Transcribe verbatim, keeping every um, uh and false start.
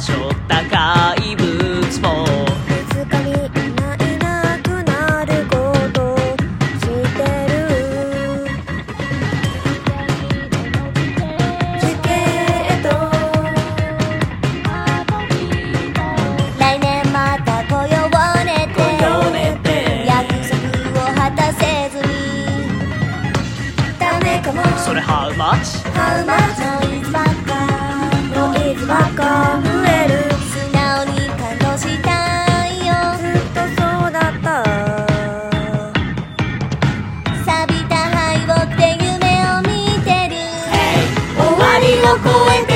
しょ高いブーツもいつかみんないなくなること知ってる。スケート来年また来ようねって来ようねって約束を果たせずにダメかも。 それ How much? How much? ノイズばっかノイズばっか増える。素直に感動したいよ。ずっとそうだった。錆びた敗北で夢を見てる。終わりを越えて